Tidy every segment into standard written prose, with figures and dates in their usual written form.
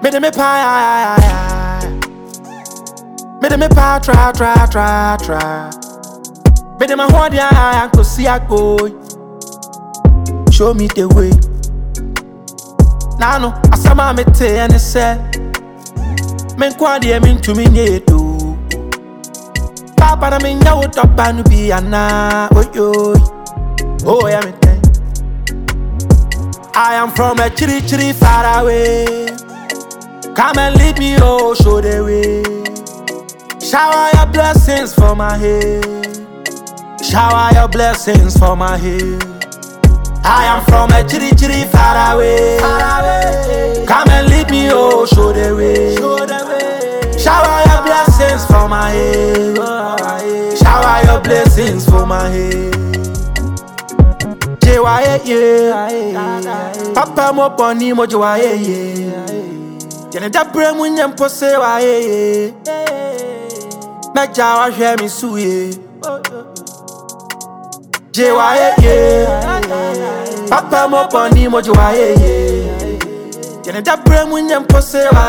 Me de me pa, me de me pa, try. Me de my hold ya, go see I go. Show me the way. Now no, asama me te and say, men kwadi mean to me neto. Papa na me nya wo top anu bi ana. Oh yeah me ten. I am from a chiri far away. Come and lead me, oh, show the way. Shower your blessings for my head. Shower your blessings for my head. I am from a chiri far away. Come and lead me, oh, show the way. Shower your blessings for my head. Shower your blessings for my head. Papa mo poni mo jwa Jene da brem nyam pose wa Na jawa hwe mi suye Papa mo poni mo jwa Jene da brem nyam pose wa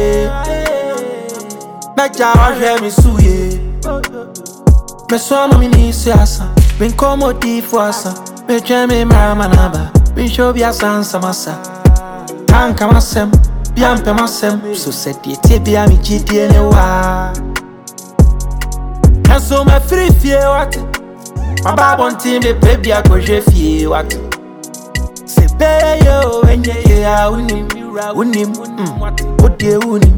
Na jawa hwe mi suye Me so ma mi ni se asa Ben komo di fo asa Me cheme mama naba Me show bi asansa masa Tanka masem Biampe masem So set ye te bia mi jidie ne wa And so my free fear what My babon team me baby a go je fie what Se be yo enye ya unim Odie unim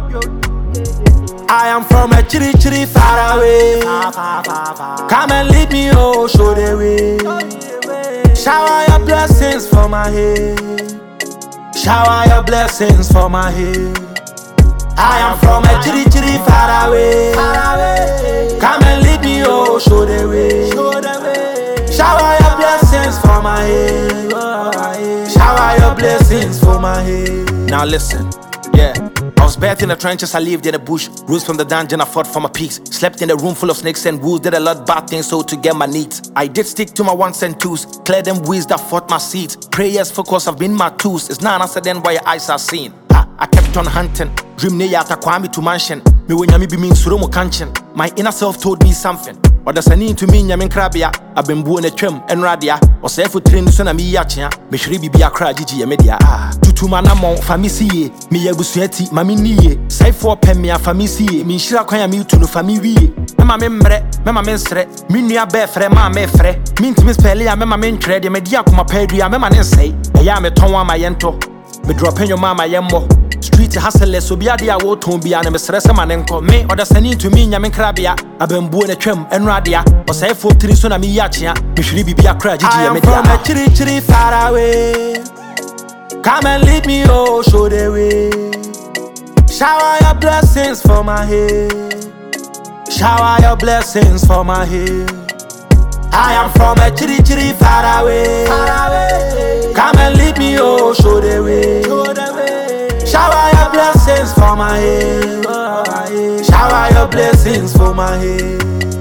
I am from a chiri far away. Come and lead me, oh, show the way. Shower your blessings for my head. Shower your blessings for my head. I am from a chiri far away. Come and lead me, oh, show the way. Shower your blessings for my head. Shower your blessings for my head. Now listen, yeah. I was bathed in the trenches, I lived in the bush. Rose from the dungeon, I fought for my peace. Slept in a room full of snakes and wolves. Did a lot bad things so to get my needs. I did stick to my ones and twos. Clear them weeds that fought my seeds. Prayers focus have been my tools. It's not answer then why your eyes are seen. I kept on hunting. Dream ne yata kwami to mansion. Me when yami be mean suromo kanchin. My inner self told me something. What does I need to mean yamin krabia? I've been born a trim and radia. Or say for train son me yachia. Me shribi be a cry gigi media. Tutu manamon famisi. Me yabusueti, mami niye. Say for pen me a famisi. Me shira kwaya mi to no family. Mema membre, mema mensre. Minua befre, ma mefre. Mint miss pelia, mema mentre. De media kuma pedria, mema nensei. Eya me tonwa ma yento. Me drop in your mama yemmo. Street hustle so be adia wo ton bia na me srese manenko me oda sani to me nya me krabia abembu na twam enradia o say for tiri so na me yachia me hwiri bibia kra gigi ya me dia from a chiri far away. Come and lead me, oh, show the way. Shower your blessings for my head. Shower your blessings for my head. I am from a chiri far away. Come and lead me, oh, show the way. Shower your blessings for my head. Shower your blessings for my head.